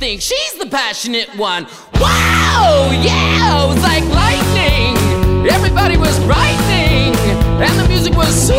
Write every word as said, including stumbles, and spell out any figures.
think she's the passionate one. Wow, yeah, it was like lightning. Everybody was brightening, and the music was so